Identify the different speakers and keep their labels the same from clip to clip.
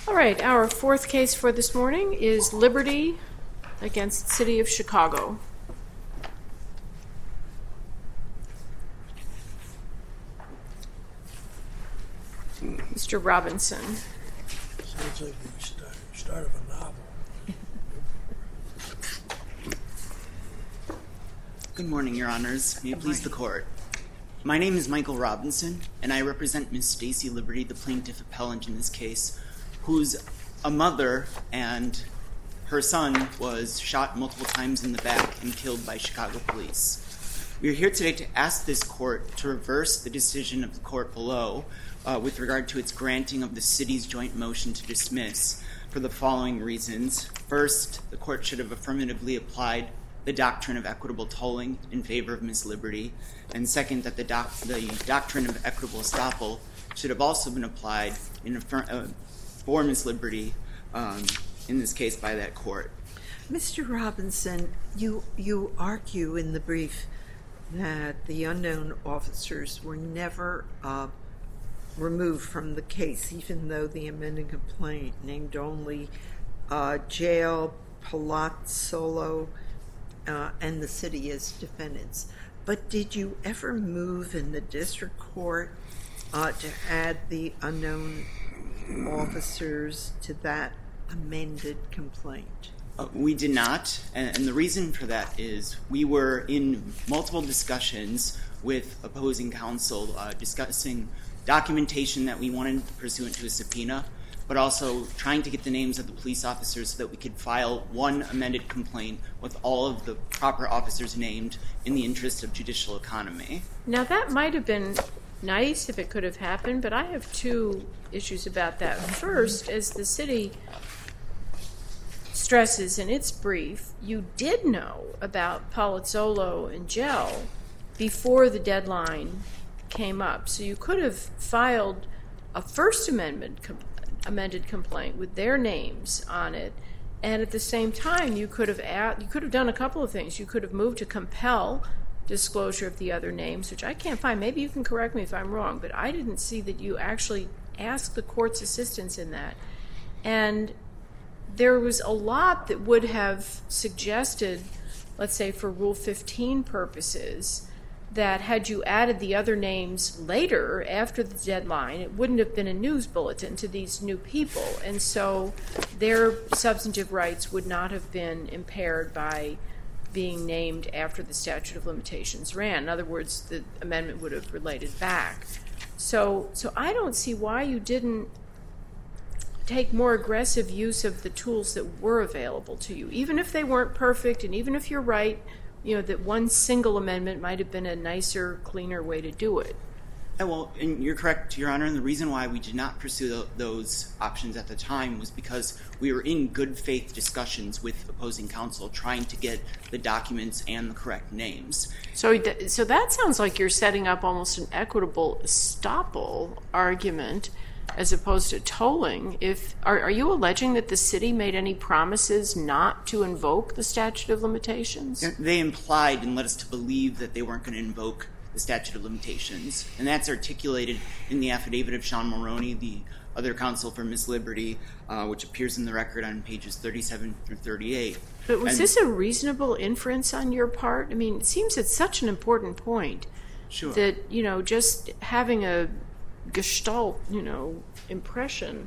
Speaker 1: All right, our fourth case for this morning is Liberty against the City of Chicago. Mr. Robinson.
Speaker 2: Sounds like the start of a novel.
Speaker 3: Good morning, Your Honors. May it please the Court. My name is Michael Robinson, and I represent Ms. Stacy Liberty, the plaintiff appellant in this case, who's a mother and her son was shot multiple times in the back and killed by Chicago police. We are here today to ask this court to reverse the decision of the court below with regard to its granting of the city's joint motion to dismiss for the following reasons. First, the court should have affirmatively applied the doctrine of equitable tolling in favor of Ms. Liberty. And second, that the doctrine of equitable estoppel should have also been applied for Ms. Liberty in this case by that court.
Speaker 4: Mr. Robinson, you argue in the brief that the unknown officers were never removed from the case, even though the amended complaint named only jail, Palazzolo, and the city as defendants. But did you ever move in the district court to add the unknown officers to that amended complaint?
Speaker 3: We did not, and the reason for that is we were in multiple discussions with opposing counsel discussing documentation that we wanted pursuant to a subpoena, but also trying to get the names of the police officers so that we could file one amended complaint with all of the proper officers named in the interest of judicial economy.
Speaker 1: Now that might have been nice if it could have happened, but I have two issues about that. First, as the city stresses in its brief, you did know about Palazzolo and Gell before the deadline came up. So you could have filed a First Amendment amended complaint with their names on it, and at the same time you could have done a couple of things. You could have moved to compel disclosure of the other names, which I can't find. Maybe you can correct me if I'm wrong, but I didn't see that you actually asked the court's assistance in that. And there was a lot that would have suggested, let's say for Rule 15 purposes, that had you added the other names later after the deadline, it wouldn't have been a news bulletin to these new people. And so their substantive rights would not have been impaired by being named after the statute of limitations ran. In other words, the amendment would have related back. So I don't see why you didn't take more aggressive use of the tools that were available to you, even if they weren't perfect, and even if you're right, that one single amendment might have been a nicer, cleaner way to do it.
Speaker 3: Well, and you're correct, Your Honor, and the reason why we did not pursue those options at the time was because we were in good faith discussions with opposing counsel trying to get the documents and the correct names.
Speaker 1: So that sounds like you're setting up almost an equitable estoppel argument as opposed to tolling. Are you alleging that the city made any promises not to invoke the statute of limitations?
Speaker 3: They implied and led us to believe that they weren't going to invoke the statute of limitations, and that's articulated in the affidavit of Sean Moroney, the other counsel for Ms. Liberty, which appears in the record on pages 37 through 38.
Speaker 1: But was this a reasonable inference on your part? I mean, it seems it's such an important point.
Speaker 3: Sure.
Speaker 1: That, just having a gestalt, impression.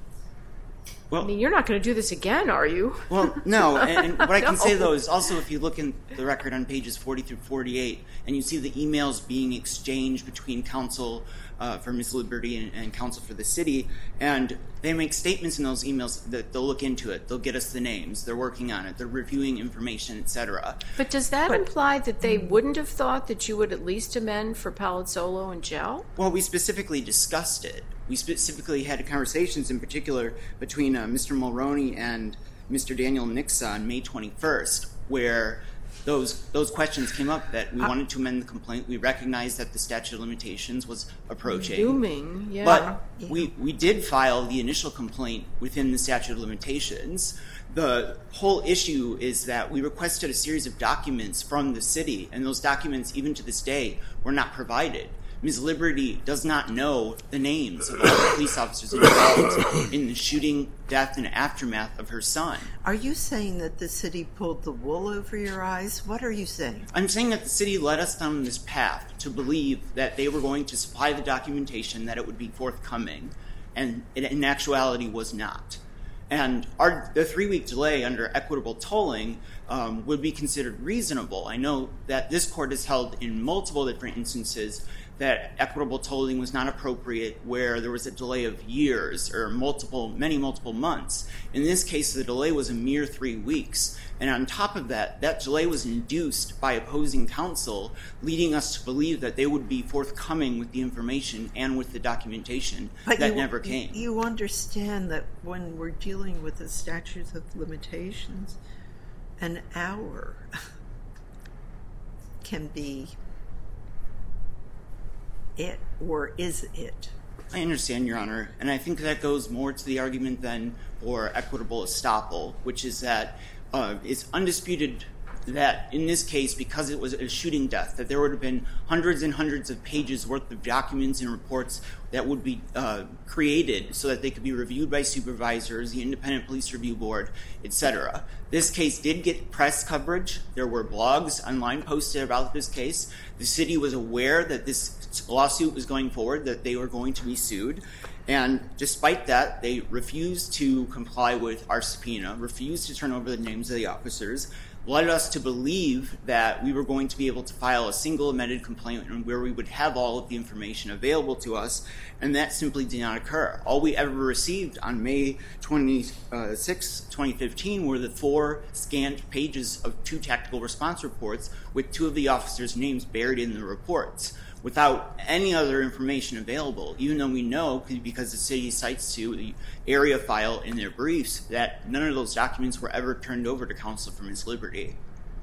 Speaker 3: Well,
Speaker 1: I mean, you're not going to do this again, are you?
Speaker 3: Well, no. And what I can say, though, is also if you look in the record on pages 40 through 48, and you see the emails being exchanged between counsel for Ms. Liberty and counsel for the city, and they make statements in those emails that they'll look into it. They'll get us the names. They're working on it. They're reviewing information, etc.
Speaker 1: But does that imply that they wouldn't have thought that you would at least amend for Palazzolo and Gell?
Speaker 3: Well, we specifically discussed it. We specifically had conversations in particular between Mr. Mulroney and Mr. Daniel Nixa on May 21st, where those questions came up that we wanted to amend the complaint. We recognized that the statute of limitations was approaching.
Speaker 1: Looming, yeah.
Speaker 3: But we did file the initial complaint within the statute of limitations. The whole issue is that we requested a series of documents from the city, and those documents, even to this day, were not provided. Ms. Liberty does not know the names of all the police officers involved in the shooting, death, and aftermath of her son.
Speaker 4: Are you saying that the city pulled the wool over your eyes? What are you saying?
Speaker 3: I'm saying that the city led us down this path to believe that they were going to supply the documentation, that it would be forthcoming, and it in actuality was not. And the 3-week delay under equitable tolling would be considered reasonable. I know that this court has held in multiple different instances that equitable tolling was not appropriate where there was a delay of years or many multiple months. In this case, the delay was a mere 3 weeks. And on top of that, that delay was induced by opposing counsel, leading us to believe that they would be forthcoming with the information and with the documentation that never came.
Speaker 4: You understand that when we're dealing with the statute of limitations, an hour can be it, or is it?
Speaker 3: I understand, Your Honor, and I think that goes more to the argument than for equitable estoppel, which is that it's undisputed that in this case, because it was a shooting death, that there would have been hundreds and hundreds of pages worth of documents and reports that would be created so that they could be reviewed by supervisors, the Independent Police Review Board, etc. This case did get press coverage. There were blogs online posted about this case. The city was aware that this lawsuit was going forward, that they were going to be sued. And despite that, they refused to comply with our subpoena, refused to turn over the names of the officers, led us to believe that we were going to be able to file a single amended complaint where we would have all of the information available to us, and that simply did not occur. All we ever received on May 26, 2015 were the 4 scanned pages of 2 tactical response reports with 2 of the officers' names buried in the reports, without any other information available, even though we know, because the city cites to the area file in their briefs, that none of those documents were ever turned over to counsel for Ms. Liberty.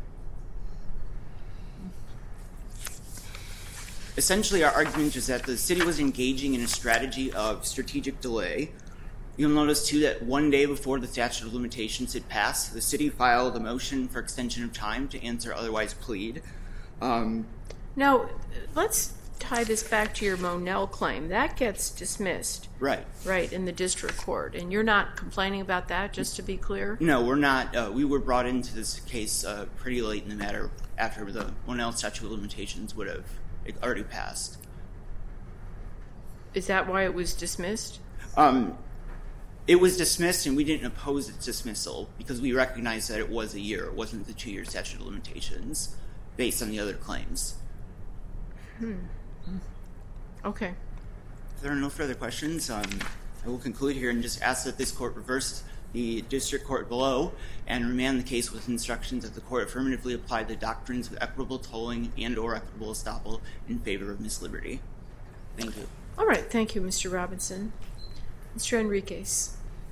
Speaker 3: Essentially, our argument is that the city was engaging in a strategy of strategic delay. You'll notice, too, that 1 day before the statute of limitations had passed, the city filed a motion for extension of time to answer otherwise plead.
Speaker 1: Now, let's tie this back to your Monell claim. That gets dismissed.
Speaker 3: Right,
Speaker 1: in the district court. And you're not complaining about that, just to be clear?
Speaker 3: No, we're not. We were brought into this case pretty late in the matter after the Monell statute of limitations would have already passed.
Speaker 1: Is that why it was dismissed?
Speaker 3: It was dismissed, and we didn't oppose its dismissal because we recognized that it was a year. It wasn't the 2-year statute of limitations based on the other claims.
Speaker 1: Okay.
Speaker 3: If there are no further questions, I will conclude here and just ask that this court reverse the district court below and remand the case with instructions that the court affirmatively apply the doctrines of equitable tolling and or equitable estoppel in favor of Ms. Liberty. Thank you.
Speaker 1: All right. Thank you, Mr. Robinson. Mr. Enriquez.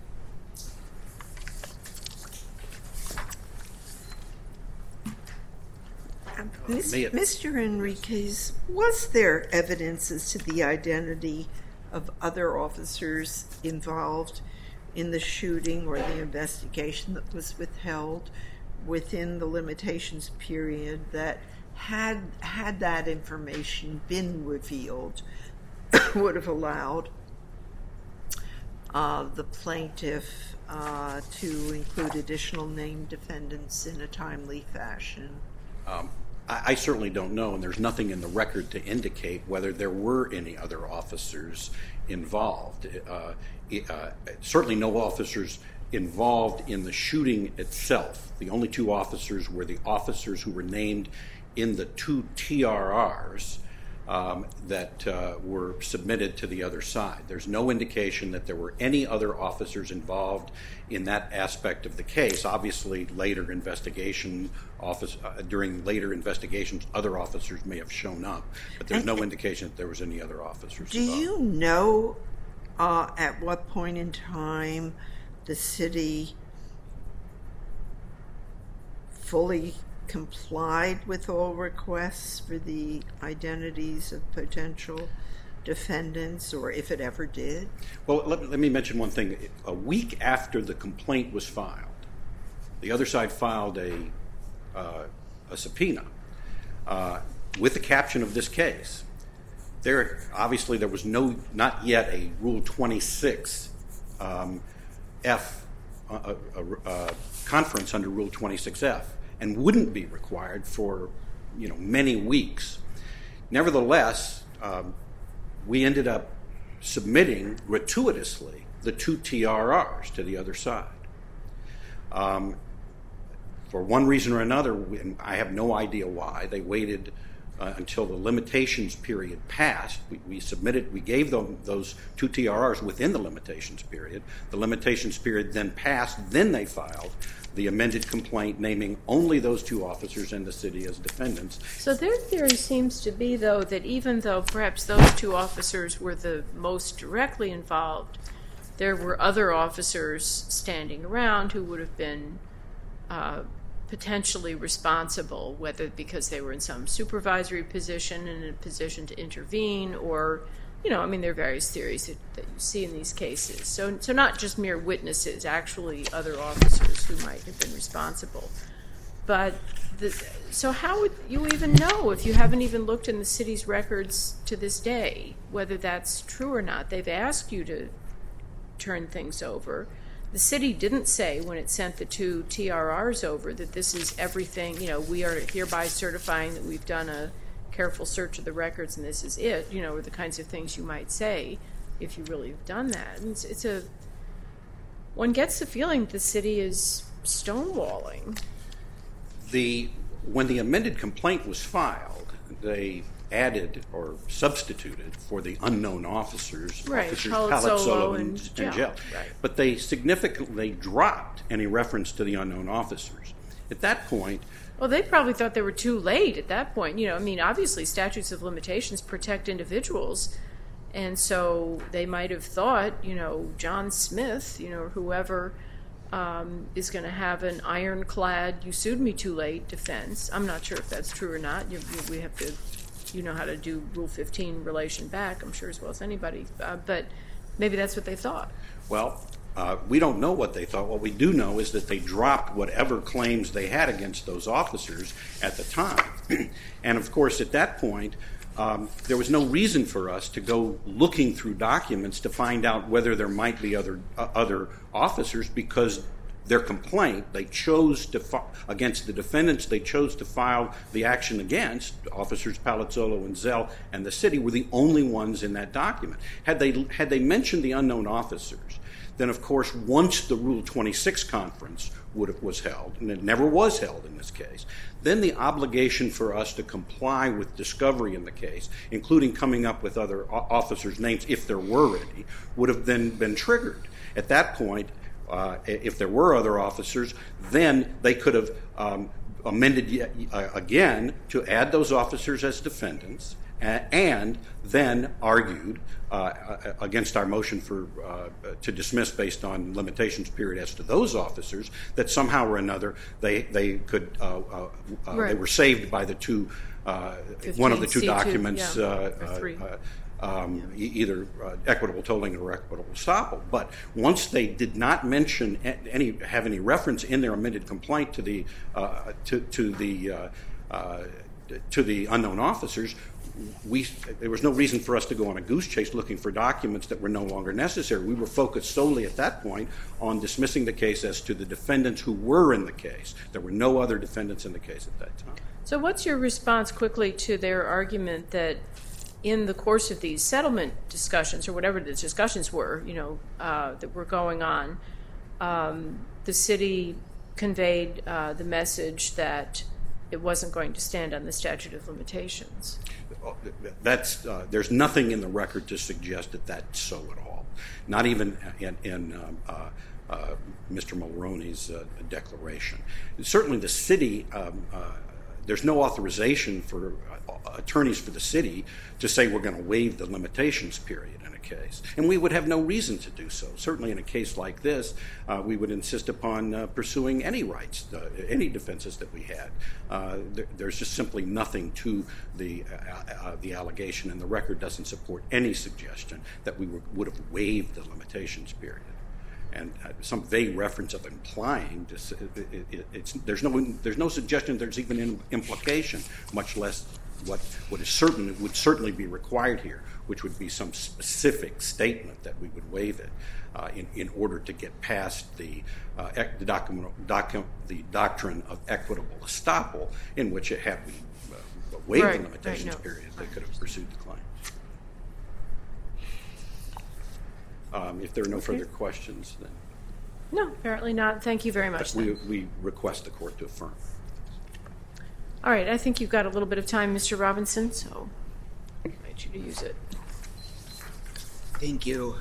Speaker 4: Mr. Enriquez, was there evidence as to the identity of other officers involved in the shooting or the investigation that was withheld within the limitations period that had that information been revealed would have allowed the plaintiff to include additional named defendants in a timely fashion?
Speaker 5: I certainly don't know, and there's nothing in the record to indicate whether there were any other officers involved. Certainly no officers involved in the shooting itself. The only 2 officers were the officers who were named in the 2 TRRs that were submitted to the other side. There's no indication that there were any other officers involved in that aspect of the case. Obviously, during later investigations, other officers may have shown up, but there's no indication that there was any other officers involved.
Speaker 4: Do you know at what point in time the city fully complied with all requests for the identities of potential defendants, or if it ever did?
Speaker 5: Well, let me mention one thing. A week after the complaint was filed, the other side filed a subpoena with the caption of this case. Obviously, there was not yet a Rule 26 F conference under Rule 26F, and wouldn't be required for many weeks. Nevertheless, we ended up submitting gratuitously the 2 TRRs to the other side. For one reason or another, and I have no idea why, they waited until the limitations period passed. We gave them those 2 TRRs within the limitations period. The limitations period then passed, then they filed the amended complaint naming only those 2 officers in the city as defendants.
Speaker 1: So their theory seems to be, though, that even though perhaps those 2 officers were the most directly involved, there were other officers standing around who would have been potentially responsible, whether because they were in some supervisory position and in a position to intervene, or, there are various theories that you see in these cases. So not just mere witnesses, actually other officers who might have been responsible. But so how would you even know, if you haven't even looked in the city's records to this day, whether that's true or not? They've asked you to turn things over. The city didn't say when it sent the 2 TRRs over that this is everything, we are hereby certifying that we've done a careful search of the records and this is it, or the kinds of things you might say if you really have done that. And one gets the feeling that the city is stonewalling.
Speaker 5: When the amended complaint was filed, they added or substituted for the unknown officers,
Speaker 1: right,
Speaker 5: officers
Speaker 1: Palazzolo and Gell.
Speaker 5: Right. But they significantly dropped any reference to the unknown officers. At that point...
Speaker 1: Well, they probably thought they were too late at that point. Obviously statutes of limitations protect individuals, and so they might have thought, John Smith, or whoever is going to have an ironclad, you sued me too late defense. I'm not sure if that's true or not. We have to... You know how to do Rule 15 relation back, I'm sure, as well as anybody. But maybe that's what they thought.
Speaker 5: Well, we don't know what they thought. What we do know is that they dropped whatever claims they had against those officers at the time. And, of course, at that point, there was no reason for us to go looking through documents to find out whether there might be other officers, because their complaint, they chose to against the defendants, they chose to file the action against officers Palazzolo and Zell, and the city were the only ones in that document. Had they mentioned the unknown officers, then of course once the Rule 26 conference was held, and it never was held in this case, then the obligation for us to comply with discovery in the case, including coming up with other officers' names if there were any, would have then been triggered. At that point, if there were other officers, then they could have amended again to add those officers as defendants, and then argued against our motion to dismiss based on limitations period as to those officers, that somehow or another they could
Speaker 1: right.
Speaker 5: They were saved by the 2 one of the 2
Speaker 1: C2,
Speaker 5: documents.
Speaker 1: yeah,
Speaker 5: either equitable tolling or equitable estoppel. But once they did not mention have any reference in their amended complaint to the unknown officers, there was no reason for us to go on a goose chase looking for documents that were no longer necessary. We were focused solely at that point on dismissing the case as to the defendants who were in the case. There were no other defendants in the case at that time.
Speaker 1: So what's your response quickly to their argument that in the course of these settlement discussions, or whatever the discussions were, that were going on, the city conveyed the message that it wasn't going to stand on the statute of limitations?
Speaker 5: There's nothing in the record to suggest that that's so at all. Not even in Mr. Mulroney's declaration. Certainly the city, there's no authorization for attorneys for the city to say we're going to waive the limitations period in a case. And we would have no reason to do so. Certainly in a case like this, we would insist upon pursuing any rights, any defenses that we had. There's just simply nothing to the allegation, and the record doesn't support any suggestion that we would have waived the limitations period. And some vague reference of implying, there's no suggestion there's even an implication, much less what is certain would certainly be required here, which would be some specific statement that we would waive it in order to get past the doctrine of equitable estoppel, in which it had we waived the limitations period, they could have pursued the claim. If there are no further questions, then
Speaker 1: No, apparently not. Thank you very much.
Speaker 5: we request the court to affirm.
Speaker 1: All right, I think you've got a little bit of time, Mr. Robinson, so I invite you to use it.
Speaker 3: Thank you.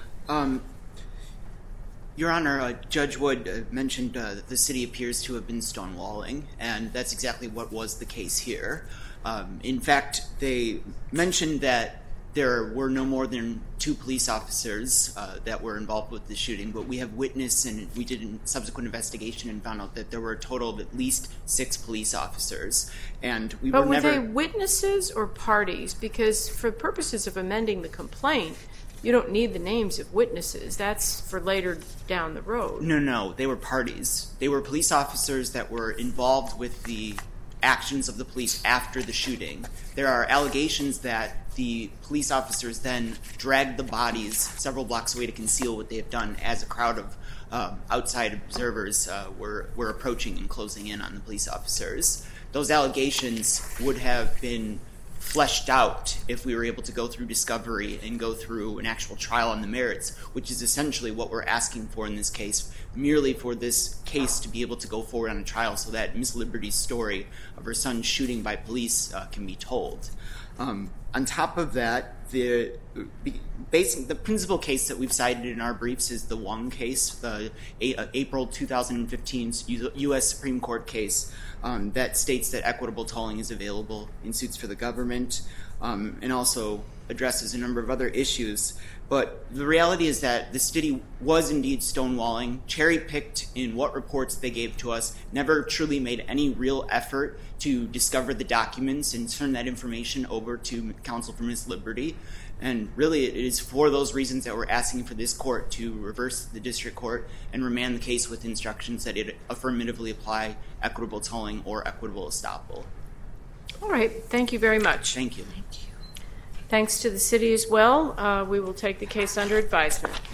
Speaker 3: Your Honor, Judge Wood mentioned that the city appears to have been stonewalling, and that's exactly what was the case here. In fact, they mentioned that there were no more than 2 police officers that were involved with the shooting, but we have witnessed, and we did a subsequent investigation and found out that there were a total of at least 6 police officers. And we
Speaker 1: But
Speaker 3: were never...
Speaker 1: they witnesses or parties? Because for purposes of amending the complaint, you don't need the names of witnesses. That's for later down the road.
Speaker 3: No, they were parties. They were police officers that were involved with the actions of the police after the shooting. There are allegations that the police officers then dragged the bodies several blocks away to conceal what they had done as a crowd of outside observers were approaching and closing in on the police officers. Those allegations would have been fleshed out if we were able to go through discovery and go through an actual trial on the merits, which is essentially what we're asking for in this case, merely for this case to be able to go forward on a trial so that Ms. Liberty's story of her son's shooting by police can be told. On top of that, the principal case that we've cited in our briefs is the Wong case, the April 2015's U.S. Supreme Court case that states that equitable tolling is available in suits for the government, and also addresses a number of other issues. But the reality is that the city was indeed stonewalling, cherry-picked in what reports they gave to us, never truly made any real effort to discover the documents and turn that information over to counsel for Ms. Liberty. And really, it is for those reasons that we're asking for this court to reverse the district court and remand the case with instructions that it affirmatively apply equitable tolling or equitable estoppel.
Speaker 1: All right. Thank you very much.
Speaker 3: Thank you.
Speaker 1: Thanks to the city as well. We will take the case under advisement.